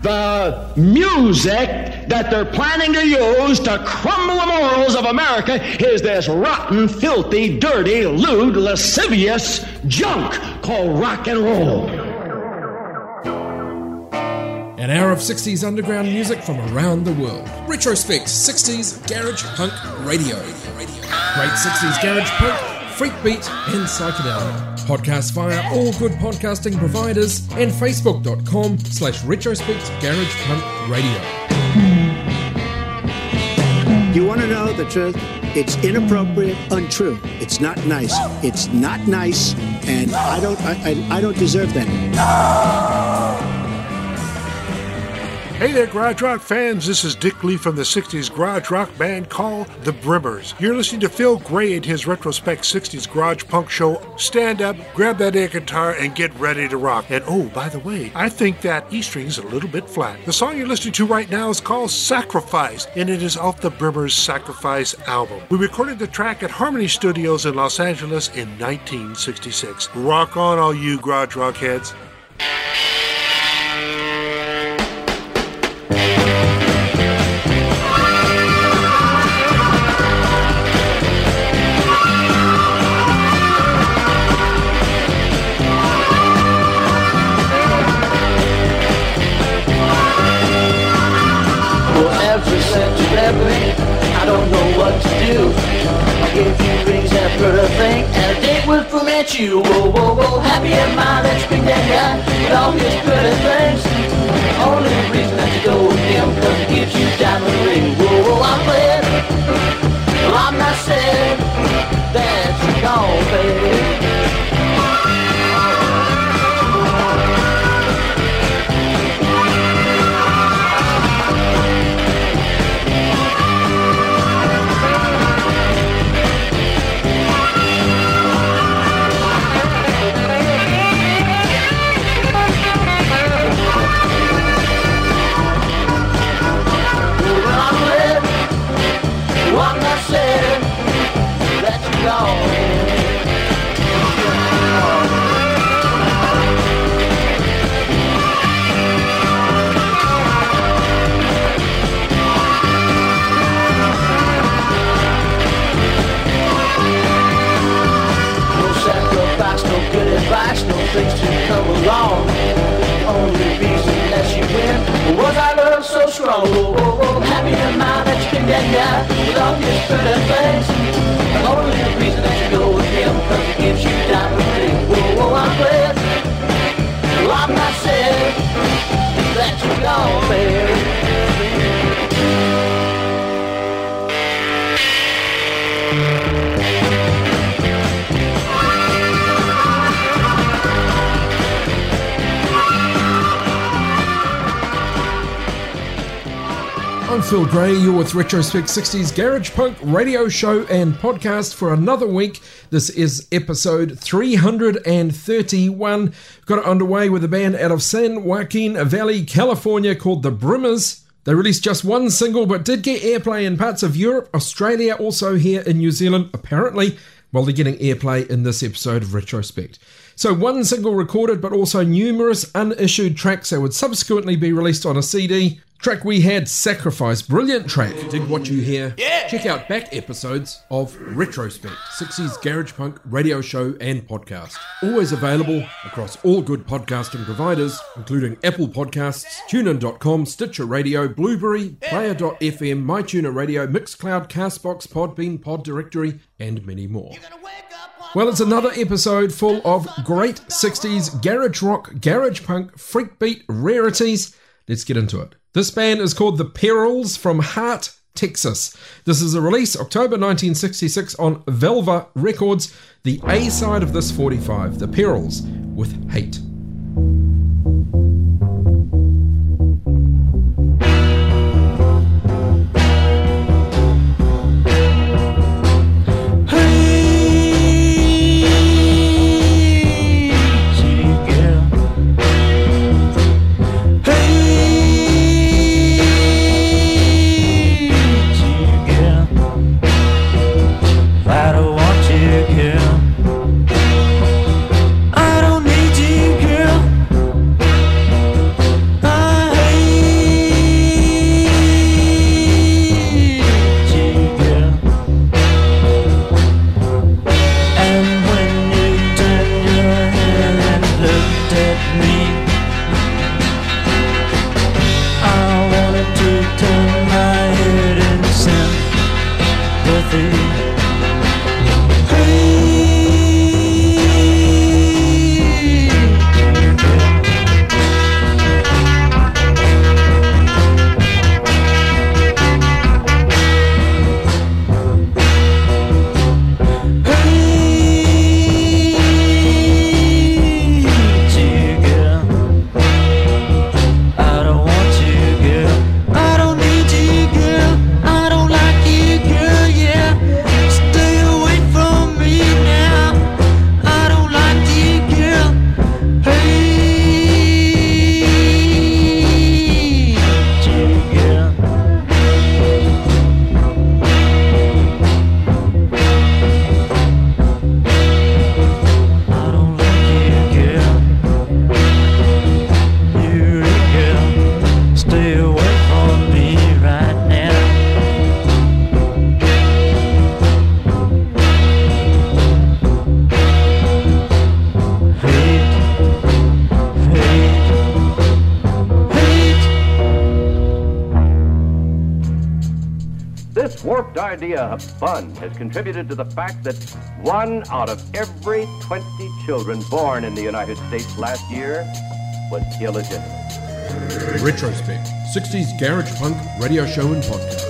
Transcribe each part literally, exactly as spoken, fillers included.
the music that they're planning to use to crumble the morals of America is this rotten, filthy, dirty, lewd, lascivious junk called rock and roll. An hour of sixties underground music from around the world. Retrospect sixties Garage Punk Radio. Great sixties Garage Punk, freak beat and psychedelic. Podcast via all good podcasting providers and facebook.com slash retrospect garage punk radio. You want to know the truth? It's inappropriate, untrue. It's not nice. It's not nice, and I don't I, I, I don't deserve that. Hey there, Garage Rock fans. This is Dick Lee from the sixties garage rock band called The Brimmers. You're listening to Phil Gray and his Retrospect sixties Garage Punk Show. Stand up, grab that air guitar, and get ready to rock. And oh, by the way, I think that E string is a little bit flat. The song you're listening to right now is called Sacrifice, and it is off the Brimmers' Sacrifice album. We recorded the track at Harmony Studios in Los Angeles in nineteen sixty-six. Rock on, all you garage rock heads. I don't know what to do. I gave you rings after a thing, and a date will ferment you. Whoa, whoa, whoa, happy in mind that you picked that guy with all his pretty things. The only reason that you go with him, cause he gives you diamond ring. Whoa, whoa, I'm glad. Well, I'm not sad that you're gone, baby. No things to come along. The only reason that you win was our love so strong. Oh, oh, oh, happy in mind that you picked that guy with all his pretty things. The only reason that you go with him cause he gives you diamond ring. Oh, oh, I'm glad. Well, I'm not sad that you're gone, baby. I'm Phil Gray, you're with Retrospect sixties Garage Punk radio show and podcast for another week. This is episode three hundred thirty-one. Got it underway with a band out of San Joaquin Valley, California called The Brimmers. They released just one single but did get airplay in parts of Europe, Australia, also here in New Zealand, apparently. Well, they're getting airplay in this episode of Retrospect. So one single recorded, but also numerous unissued tracks that would subsequently be released on a C D. Track we had, Sacrifice. Brilliant track. Dig what you hear. Yeah. Check out back episodes of Retrospect, sixties Garage Punk radio show and podcast. Always available across all good podcasting providers, including Apple Podcasts, TuneIn dot com, Stitcher Radio, Blueberry, Player dot f m, MyTuner Radio, Mixcloud, Castbox, Podbean, Pod Directory, and many more. Well, it's another episode full of great sixties garage rock, garage punk, freak beat rarities. Let's get into it. This band is called The Perils from Hart, Texas. This is a release October nineteen sixty-six on Velva Records. The A side of this forty-five, The Perils with Hate. I don't need you, This warped idea of fun has contributed to the fact that one out of every twenty children born in the United States last year was illegitimate. Retrospect, sixties Garage Punk radio show and podcast.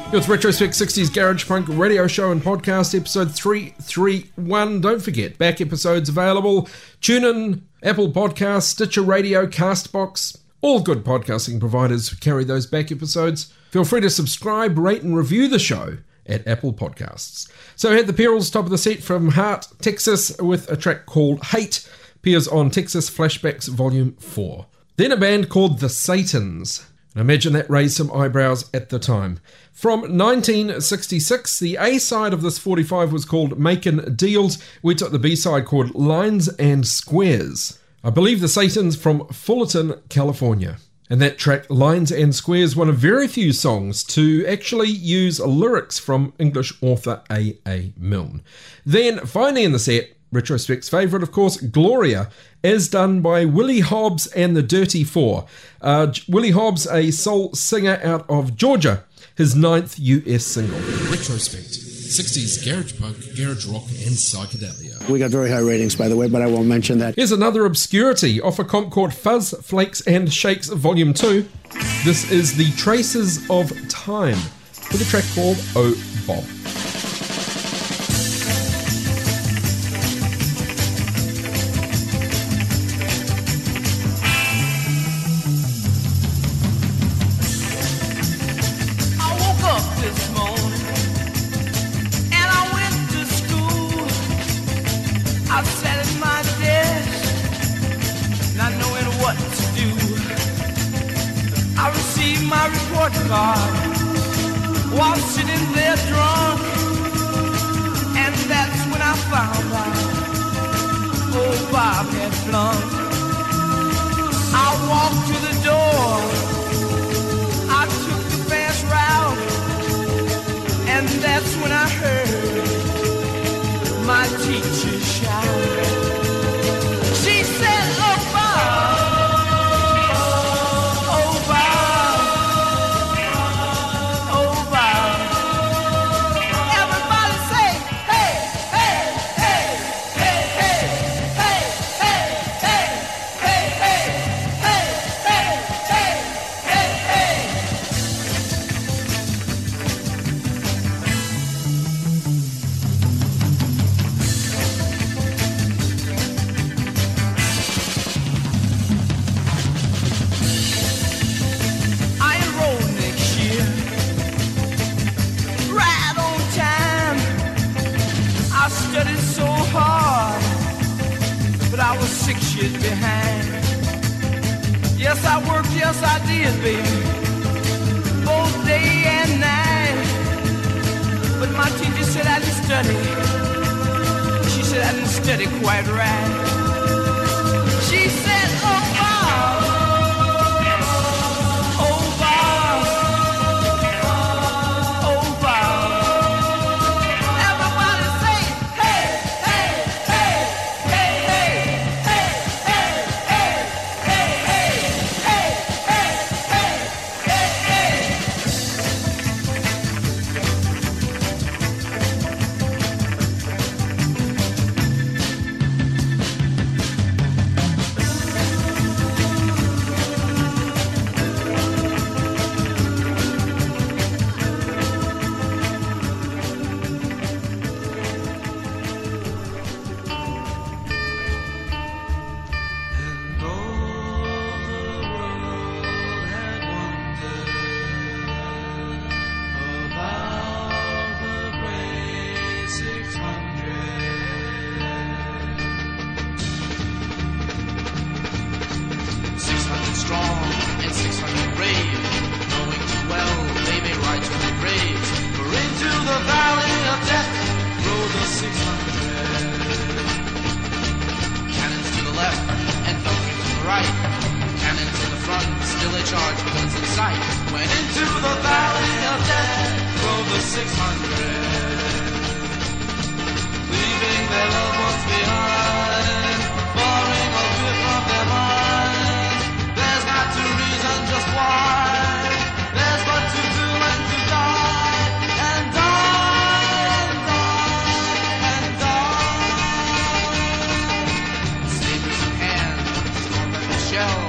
It's Retrospect sixties Garage Punk Radio Show and Podcast, episode three thirty-one. Don't forget, back episodes available. TuneIn, Apple Podcasts, Stitcher Radio, Castbox. All good podcasting providers carry those back episodes. Feel free to subscribe, rate and review the show at Apple Podcasts. So I had the Perils, top of the set from Hart, Texas, with a track called Hate. Appears on Texas Flashbacks Volume four. Then a band called The Satans. I imagine that raised some eyebrows at the time. From nineteen sixty-six, the A-side of this forty-five was called Makin' Deals. We took the B-side called Lines and Squares. I believe the Satans from Fullerton, California. And that track, Lines and Squares, one of very few songs to actually use lyrics from English author A A Milne. Then, finally in the set, Retrospect's favourite, of course, Gloria, as done by Willie Hobbs and the Dirty Four. Uh, Willie Hobbs, a soul singer out of Georgia, his ninth U S single. Retrospect, sixties garage punk, garage rock and psychedelia. We got very high ratings, by the way, but I won't mention that. Here's another obscurity off a comp called Fuzz, Flakes and Shakes Volume two. This is The Traces of Time, with a track called Oh Bob. Card while sitting there drunk, and that's when I found out old Bob had flunked. I walked to the door, I took the fast route, and that's when I heard my teacher shout. She said, "Oh Bob, six years behind. Yes, I worked, yes, I did, baby, both day and night. But my teacher said I didn't study. She said I didn't study quite right. She said, oh, Bob, oh, Bob, oh, Bob. Everybody say, hey, hey, hey, hey, hey.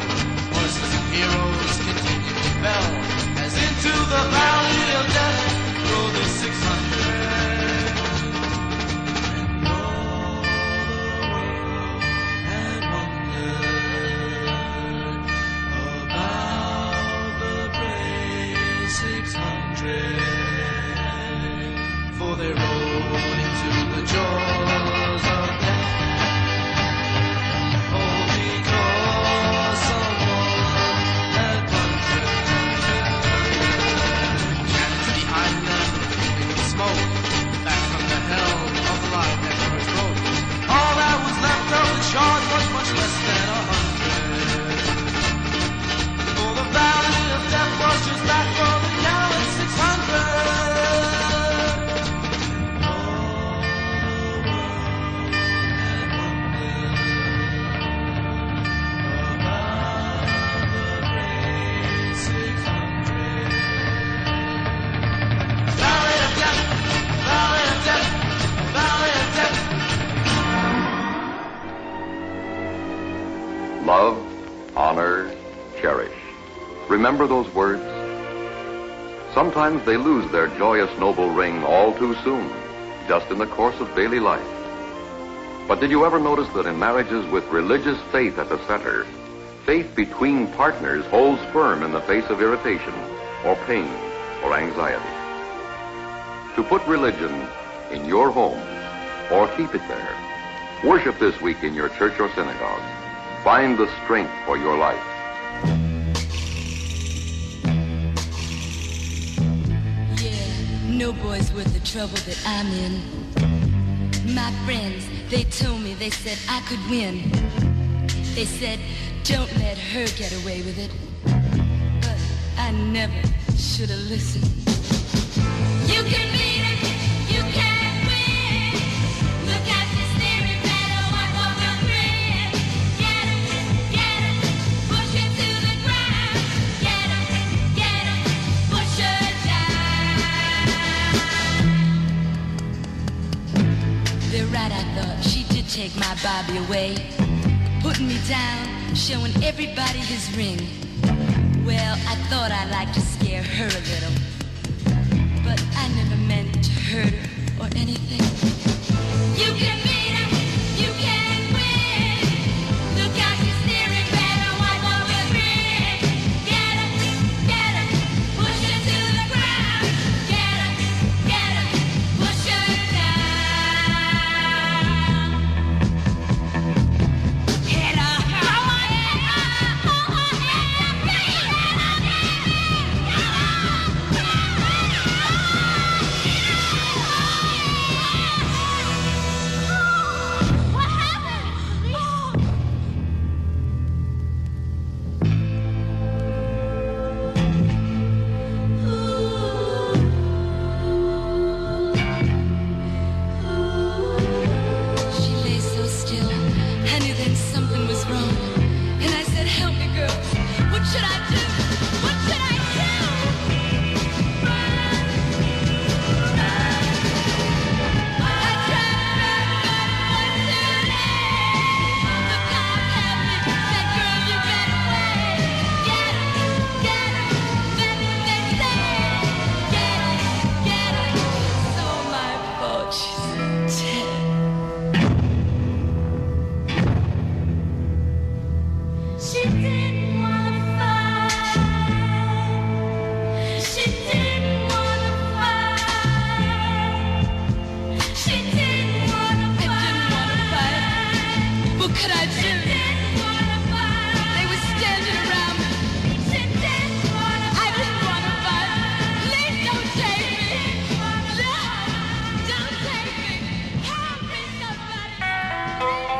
Heroes continue to bell as into the valley of death road, back from the hell of the rock that George wrote. All that was left of the charge was much less than a hundred. For the valley of death was just back for the gallant six hundred. Love, honor, cherish. Remember those words? Sometimes they lose their joyous, noble ring all too soon, just in the course of daily life. But did you ever notice that in marriages with religious faith at the center, faith between partners holds firm in the face of irritation, or pain, or anxiety? To put religion in your home, or keep it there, worship this week in your church or synagogue. Find the strength for your life. Yeah, no boy's worth the trouble that I'm in. My friends, they told me, they said I could win. They said, don't let her get away with it. But I never should have listened. You can beat it, you can't win. Look at this theory, better one for the grin. Get him, get him, push him to the ground. Get him, get him, push her down. They're right, I thought. She did take my Bobby away, putting me down, showing everybody his ring. Well, I thought I'd like to scare her a little, but I never meant to hurt her or anything. You can beat him, you can win. Look out, you're steering better, wipe off your grin. Get him, get him, push him to the ground. Get him, get him, push her down. Hit her, throw her, hit her, pull her, hit her, beat her. She lay so still, I knew then something was wrong. And I said, help me, girls. What should I do? What should I do? I tried, but too late. The cops have me, said, girl, you better wait. Get him, get him, that's what they say. Get him, get him. It's all my fault, she's dead. She didn't wanna fight. She didn't wanna fight. She didn't wanna fight. I didn't wanna fight. What could I do? Didn't wanna fight. They were standing around me. She didn't wanna fight. I didn't wanna fight. Please don't take me. No, don't take me. Help me, somebody.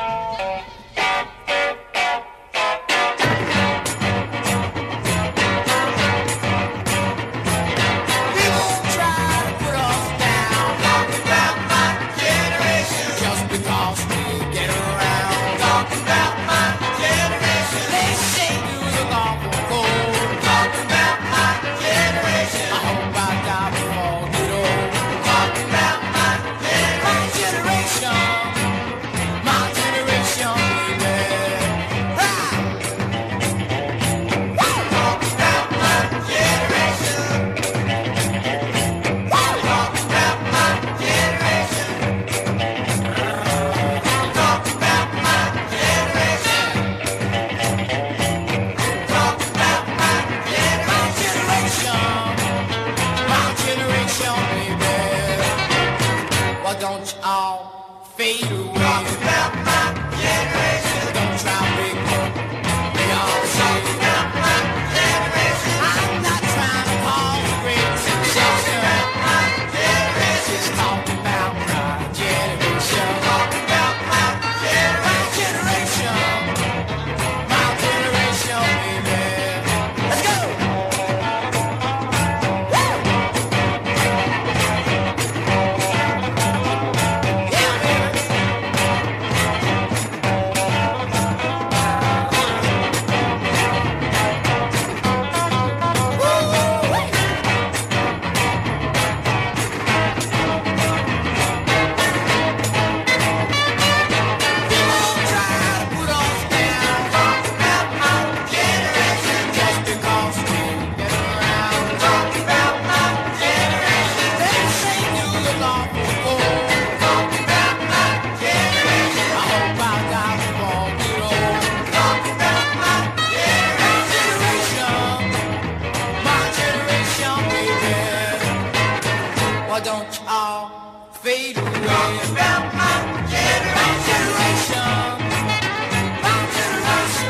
Just because we get around talking about my generation, they say you look awful cold. Talking about my generation, I hope I die before I get old. Talking about my generation, my generation, baby. Talking about my generation, talking about my generation. Talk about my generation. Talk about my generation. My generation, baby. Why don't you all fade away? Talk about my generation. Don't try to make up. They all say about my generation. I'm not trying to cause a great sensation. Talk about my generation. won't all fade away. Talk about my generation. My generation.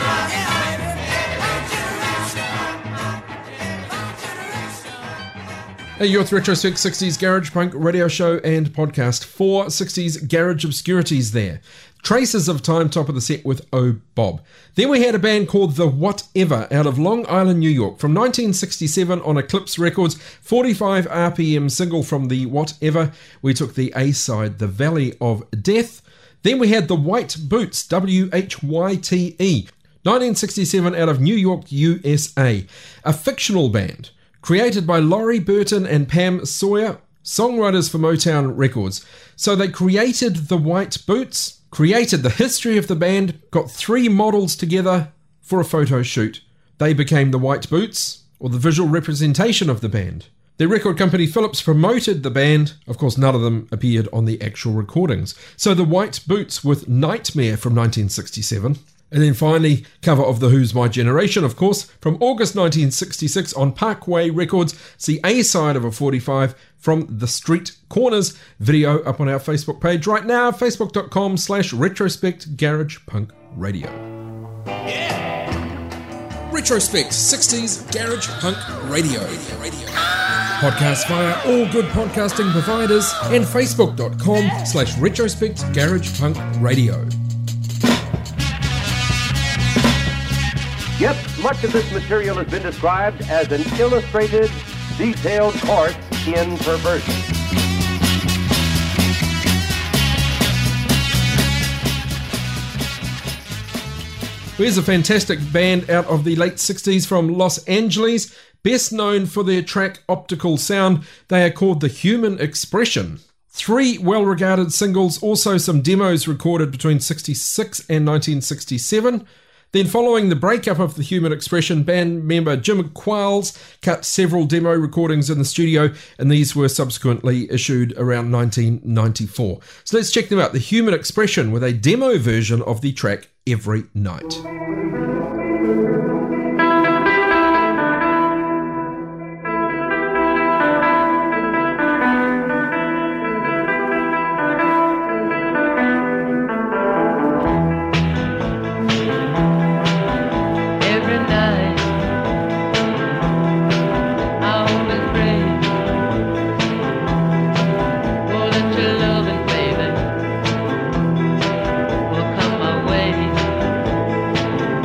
Hey, you're with Retrospect sixties Garage Punk radio show and podcast. Four sixties Garage Obscurities there. Traces of Time, top of the set with Oh Bob. Then we had a band called The Whatever out of Long Island, New York from nineteen sixty-seven on Eclipse Records. forty-five R P M single from The Whatever. We took the A-side, The Valley of Death. Then we had The White Boots, W H Y T E. nineteen sixty-seven out of New York, U S A. A fictional band created by Laurie Burton and Pam Sawyer, songwriters for Motown Records. So they created The White Boots, created the history of the band, got three models together for a photo shoot. They became The White Boots, or the visual representation of the band. Their record company Philips promoted the band. Of course, none of them appeared on the actual recordings. So The White Boots with Nightmare from nineteen sixty-seven. And then finally, cover of The Who's My Generation, of course, from August nineteen sixty-six on Parkway Records. It's the A-side of a forty-five from The Street Corners. Video up on our Facebook page right now, facebook.com slash retrospect garage punk radio. Yeah. Retrospect sixties Garage Punk Radio. Podcast via all good podcasting providers and facebook.com slash retrospect garage punk radio. Yet, much of this material has been described as an illustrated, detailed course in perversion. Here's a fantastic band out of the late sixties from Los Angeles, best known for their track Optical Sound. They are called The Human Expression. Three well-regarded singles, also some demos recorded between sixty-six and nineteen sixty-seven. Then following the breakup of The Human Expression, band member Jim Quarles cut several demo recordings in the studio, and these were subsequently issued around nineteen ninety-four. So let's check them out. The Human Expression with a demo version of the track Every Night. Baby, will come my way.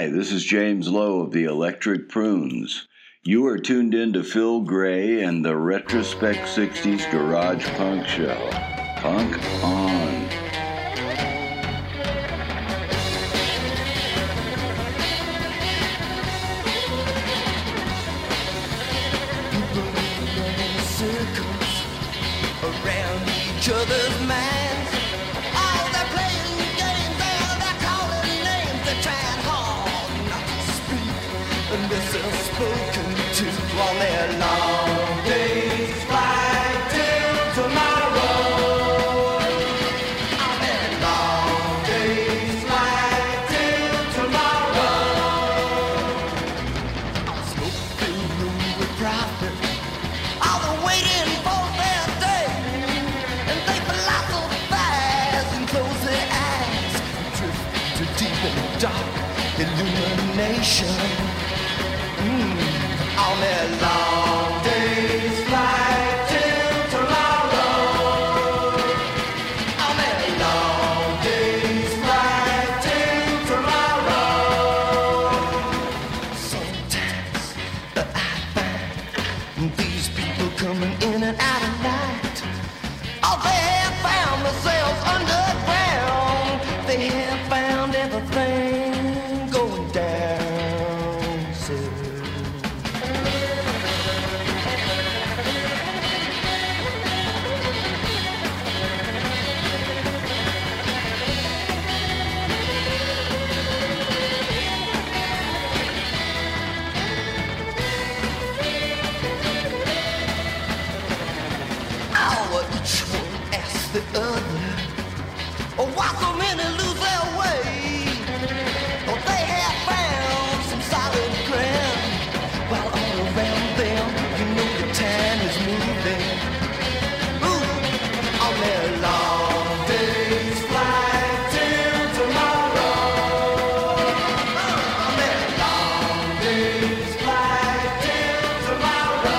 Hi, this is James Lowe of the Electric Prunes. You are tuned in to Phil Gray and the Retrospect sixties Garage Punk Show. Punk on. Circles around each other's minds. Oh, they're playing games and they're calling names. They're trying hard not to speak, and they're self-spoken to on their long days flight till tomorrow. On their long days flight till tomorrow. Smoke-filled room with profit. All the waiting for their day, and they philosophize and close their eyes, drift to deep and dark illumination. Mm. On their long days flight till tomorrow. On their long days flight till tomorrow. Sometimes I find these people coming in and out of night. Oh, they have found themselves underground. They have found everything going down. So each one asks the other, oh, why so many lose their way? Oh, they have found some solid ground, while all around them, you know the time is moving. Ooh, on their long days flight till tomorrow. On their long days flight till tomorrow.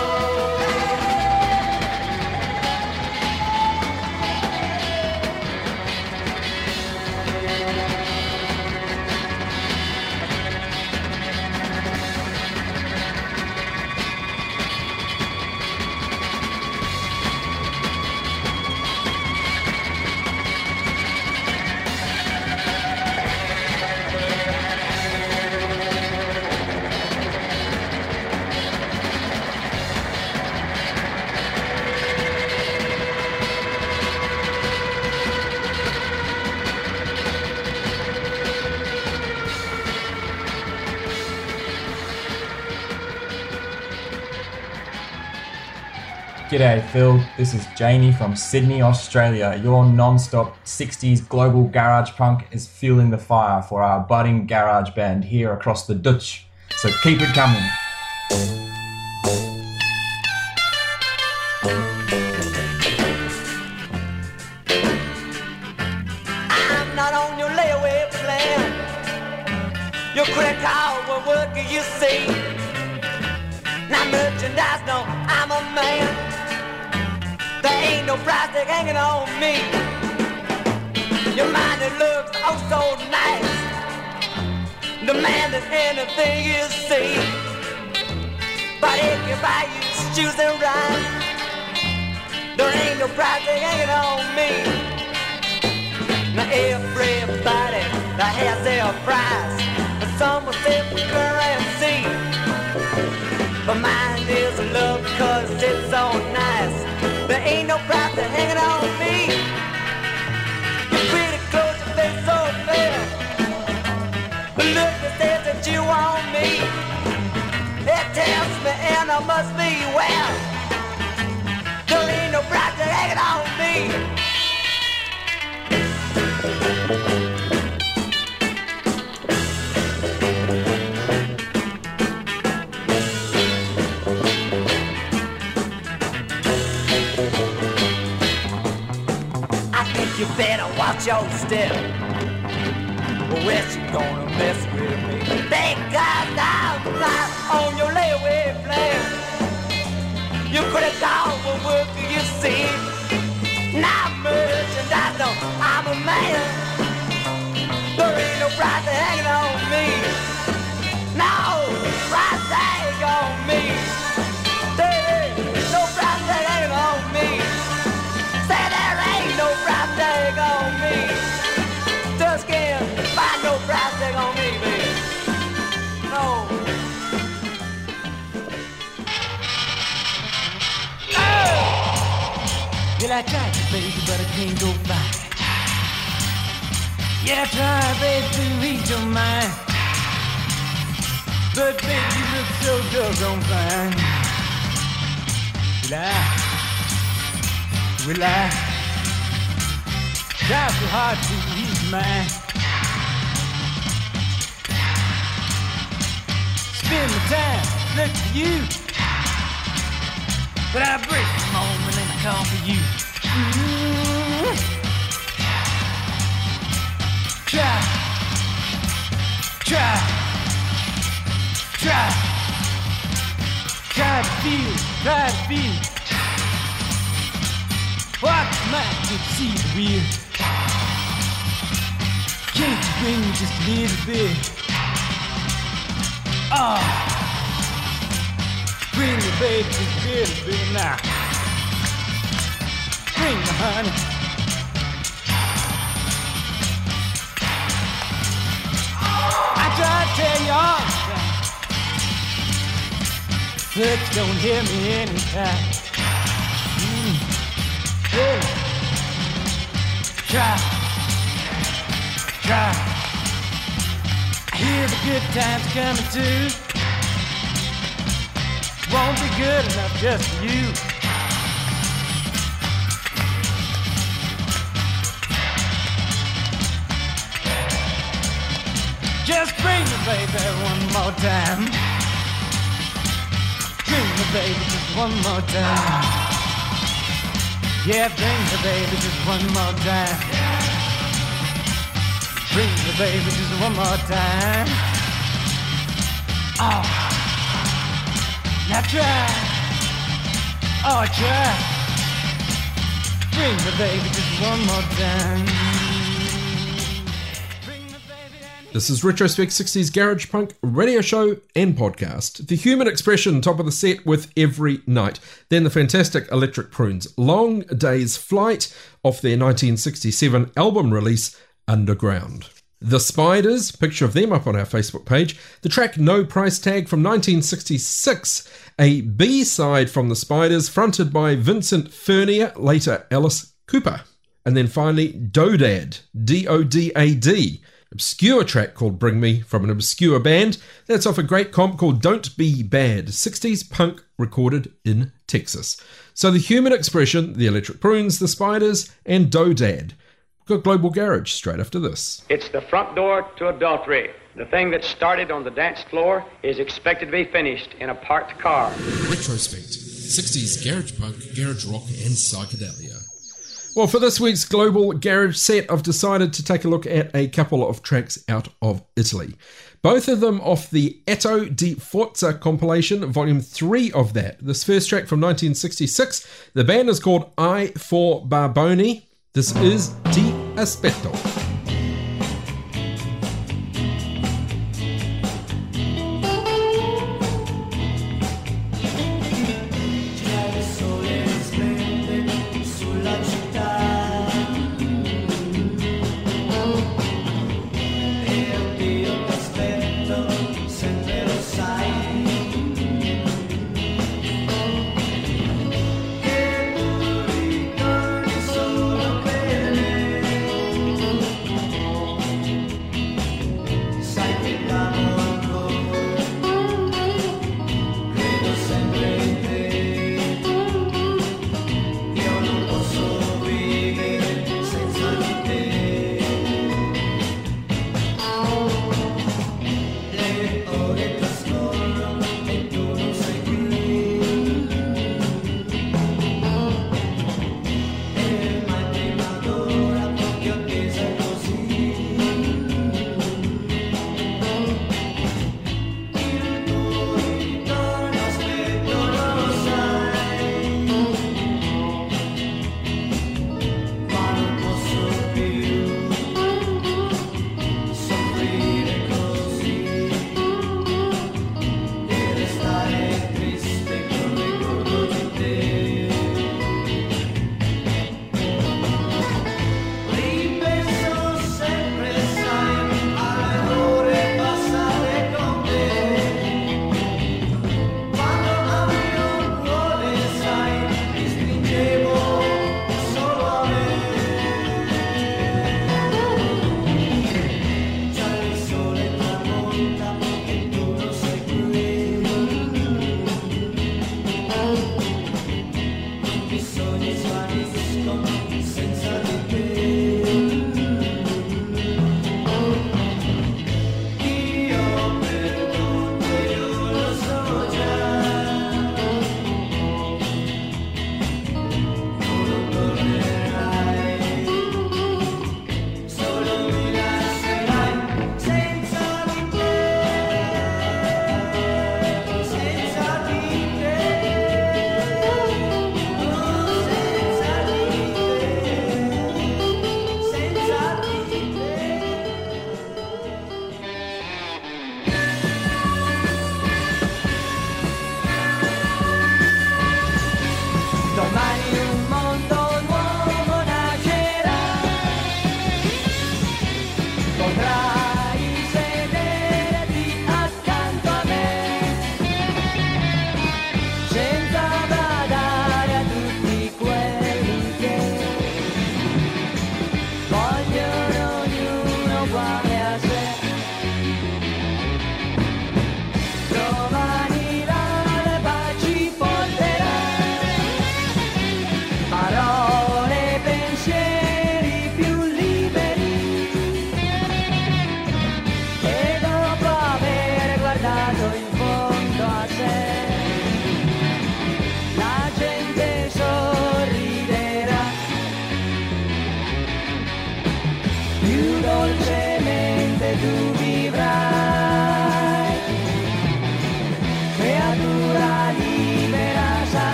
G'day Phil, this is Jamie from Sydney, Australia. Your non-stop sixties global garage punk is fueling the fire for our budding garage band here across the Dutch. So keep it coming. I'm not on your layaway plan. Your credit card will work, you see. Not merchandise, no, I'm a man. There ain't no price tag hanging on me. Your mind, it looks oh so nice. Demanding anything you see. But if you buy you shoes and rice, there ain't no price tag hanging on me. Now everybody that has their price, but some will say for currency. But mine is love because it's so nice. There ain't no price to hanging on me. You're pretty close, your face so fair. The look that says that you want me, it tells me and I must be well. There ain't no price to hanging on me. You better watch your step, or else you gonna mess with me. Thank God I'm not on your layaway plan. Your credit card will work, you see. Not merchandise, no, I'm a man. There ain't no price hanging on me. Yeah, I tried to, baby, but I can't go back. Yeah, I tried, baby, to read your mind. But, baby, you look so doggone fine. Will I? Will I? Try so hard to ease mine. Spend my time, look for you. But I break the moment and I call for you. Ooh. Try, try, try, try to feel, try to feel what might get to see the real. Can't you bring me just a little bit? Oh, bring me, baby, just a little bit now. Bring me, honey. I try to tell you all the time, but you don't hear me anytime. Mm. Yeah. Try, try. I hear the good times coming too. Won't be good enough just for you. Just bring me, baby, one more time. Bring me, baby, just one more time. Yeah, bring me, baby, just one more time. Bring me, baby, just one more time. Oh, now try. Oh, try. Bring me, baby, just one more time. This is Retrospect sixties Garage Punk radio show and podcast. The Human Expression, top of the set with Every Night. Then the fantastic Electric Prunes, Long Day's Flight, off their nineteen sixty-seven album release, Underground. The Spiders, picture of them up on our Facebook page. The track No Price Tag from nineteen sixty-six, a B-side from the Spiders, fronted by Vincent Furnier, later Alice Cooper. And then finally, Dodad, D O D A D. Obscure track called Bring Me from an obscure band. That's off a great comp called Don't Be Bad, sixties punk recorded in Texas. So the Human Expression, the Electric Prunes, the Spiders, and Dodad. We've got Global Garage straight after this. It's the front door to adultery. The thing that started on the dance floor is expected to be finished in a parked car. Retrospect, sixties garage punk, garage rock, and psychedelia. Well, for this week's Global Garage set, I've decided to take a look at a couple of tracks out of Italy. Both of them off the Etto di Forza compilation, volume three of that. This first track from nineteen sixty-six, the band is called I for Barboni. This is Ti Aspetto. Solo bene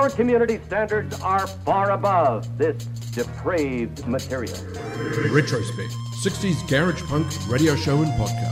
Our community standards are far above this depraved material. Retrospect, sixties Garage Punk radio show and podcast.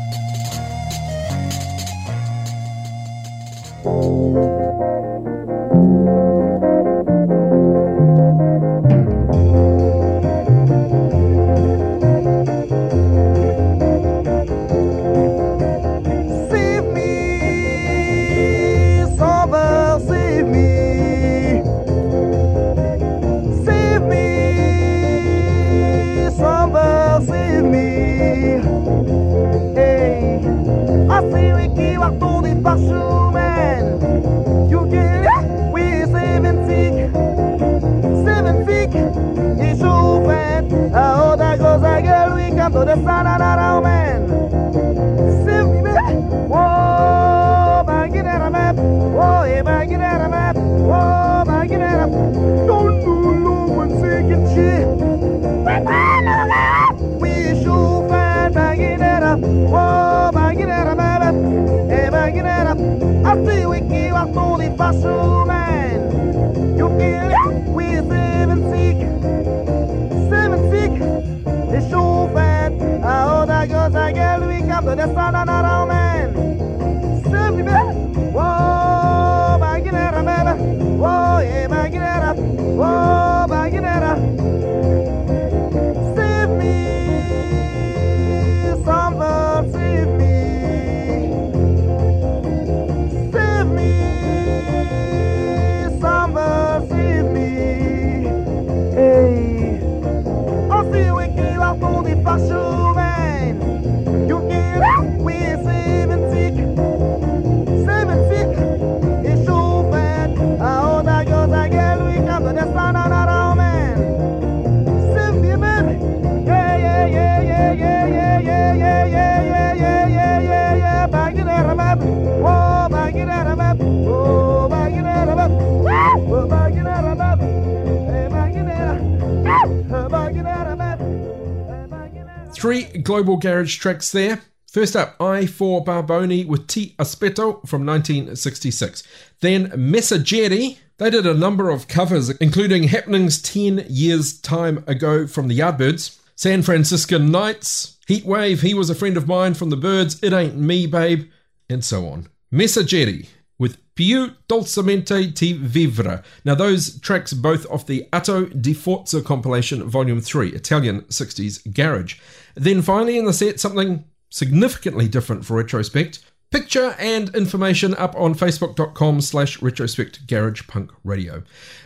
Three global garage tracks there. First up, I for Barboni with Ti Aspetto from nineteen sixty-six. Then Messaggeri. They did a number of covers, including Happenings ten years time ago from the Yardbirds, San Franciscan Nights, Heatwave, He Was a Friend of Mine from the Birds, It Ain't Me Babe, and so on. Messaggeri with Più Dolcemente Ti Vivere. Now those tracks both off the Atto di Forza compilation volume three, Italian sixties Garage. Then finally in the set, something significantly different for Retrospect. Picture and information up on facebook.com slash retrospect garage punk radio.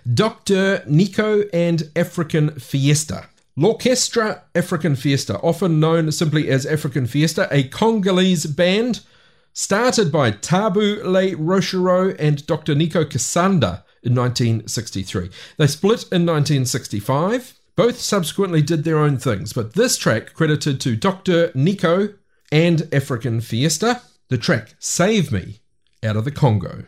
Doctor Nico and African Fiesta. L'Orchestra African Fiesta, often known simply as African Fiesta, a Congolese band started by Tabu Le Rochereau and Doctor Nico Kasanda in nineteen sixty-three. They split in nineteen sixty-five. Both subsequently did their own things, but this track credited to Doctor Nico and African Fiesta. The track Save Me out of the Congo.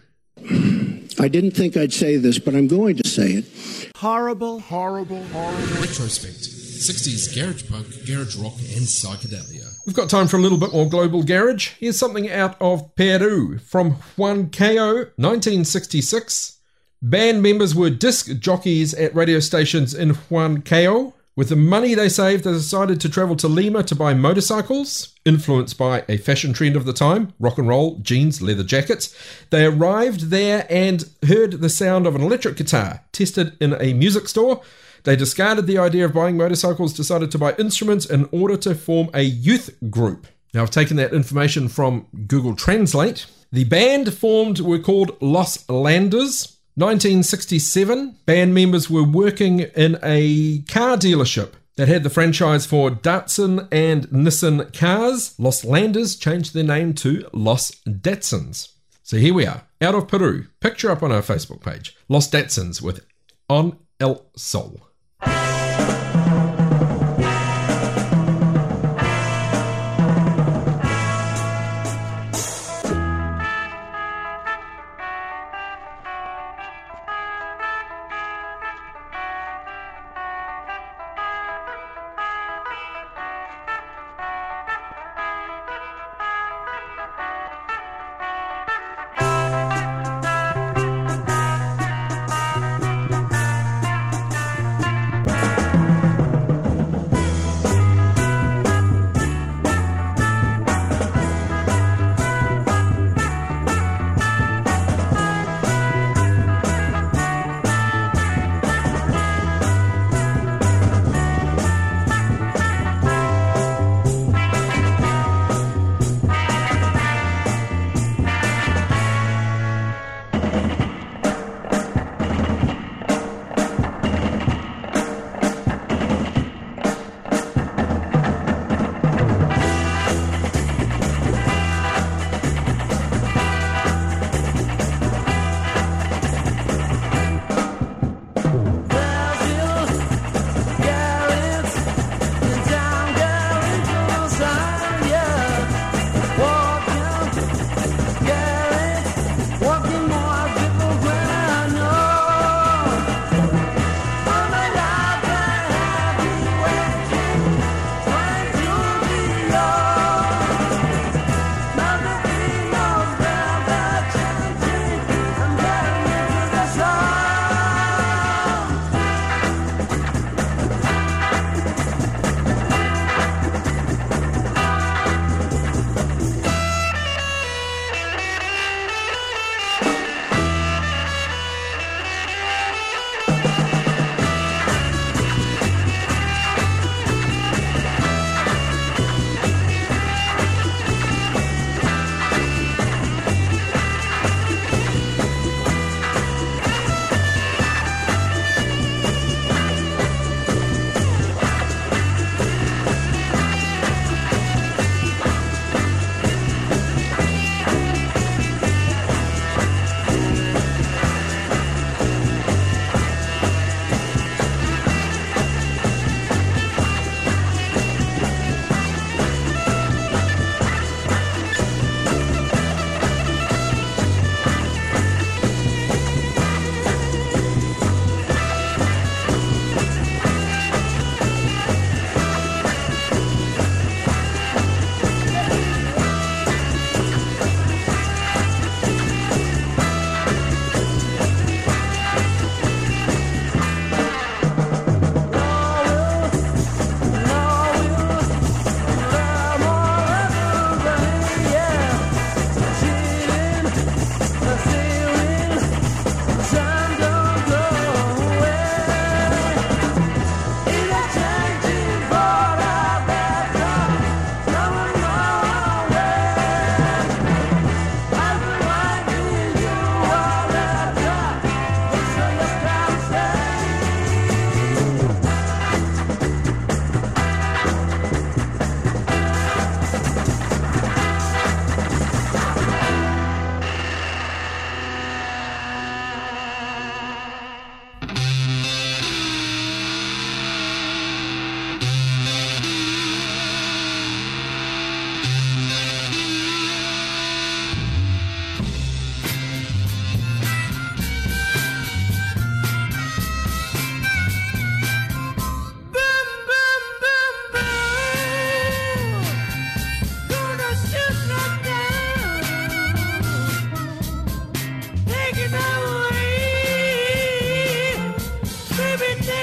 I didn't think I'd say this, but I'm going to say it. Horrible, horrible, horrible. Retrospect. sixties garage punk, garage rock, and psychedelia. We've got time for a little bit more global garage. Here's something out of Peru from Huancayo, nineteen sixty-six. Band members were disc jockeys at radio stations in Huancayo. With the money they saved, they decided to travel to Lima to buy motorcycles, influenced by a fashion trend of the time, rock and roll, jeans, leather jackets. They arrived there and heard the sound of an electric guitar tested in a music store. They discarded the idea of buying motorcycles, decided to buy instruments in order to form a youth group. Now, I've taken that information from Google Translate. The band formed were called Los Landers. nineteen sixty-seven, band members were working in a car dealership that had the franchise for Datsun and Nissan cars. Los Landers changed their name to Los Datsuns. So here we are, out of Peru. Picture up on our Facebook page. Los Datsuns with On El Sol.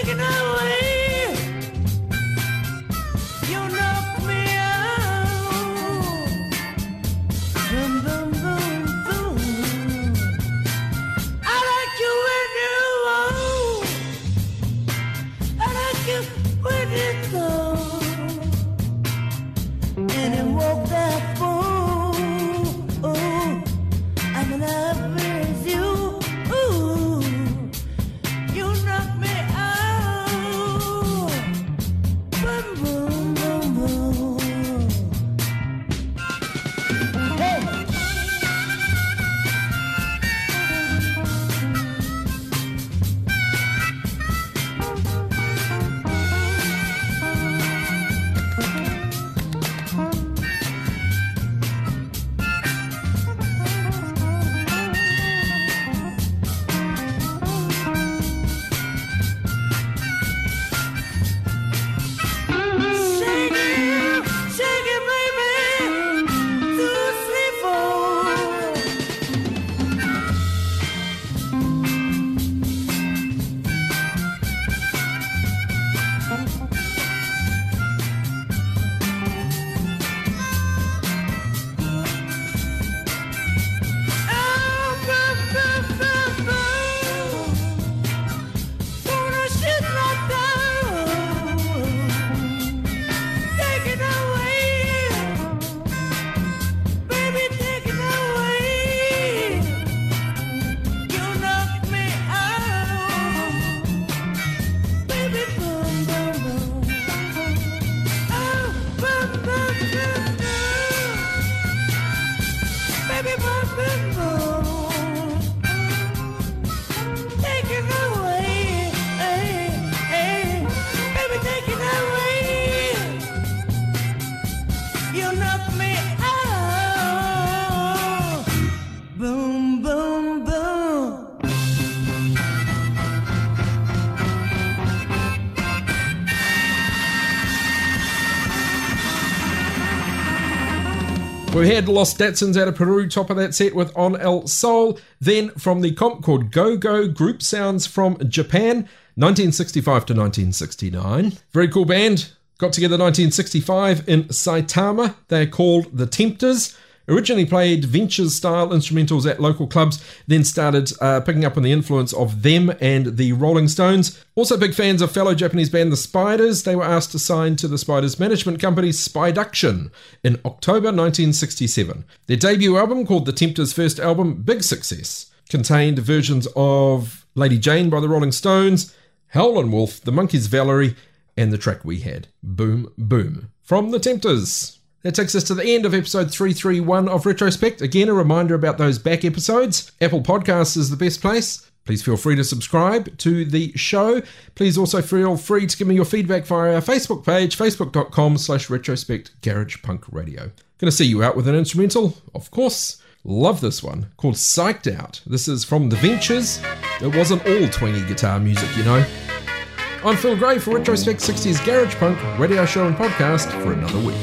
taking away. You knock me out. Boom, boom, boom, boom. I like you when you walk. I like you when you go. And you walk that fool. Oh, I'm in love with you. Ooh, you knock me out. Boom, boom, boom, boom. Hey. Shake it, shake it, baby. Two, three, four. Oh, boom, boom, boom, boom. Gonna shit right down. Take it away, baby, take it away. You knock me out, baby, boom, boom, boom. Oh, boom, boom, boom, boom. Baby, boom, boom, boom. Take it away, hey, hey. Baby, take it away. You knock me out. Boom, boom, boom. We had Los Datsons out of Peru, top of that set with On El Sol. Then from the comp called Go Go, Group Sounds from Japan, nineteen sixty-five to nineteen sixty-nine. Very cool band. Got together nineteen sixty-five in Saitama. They're called The Tempters. Originally played Ventures-style instrumentals at local clubs, then started uh, picking up on the influence of them and the Rolling Stones. Also big fans of fellow Japanese band The Spiders. They were asked to sign to the Spiders management company Spyduction in October nineteen sixty-seven. Their debut album, called The Tempters' first album, big success, contained versions of Lady Jane by the Rolling Stones, Howlin' Wolf, The Monkees' Valerie, and the track we had, Boom Boom, from The Tempters. That takes us to the end of episode three thirty-one of Retrospect. Again, a reminder about those back episodes. Apple Podcasts is the best place. Please feel free to subscribe to the show. Please also feel free to give me your feedback via our Facebook page, facebook.com slash retrospect garage punk radio. Gonna see you out with an instrumental, of course. Love this one, called Psyched Out. This is from The Ventures. It wasn't all twangy guitar music, you know. I'm Phil Gray for Retrospect sixties Garage Punk radio show and podcast for another week.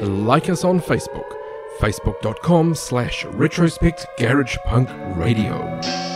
like us on Facebook, facebook.com slash retrospect garage punk radio.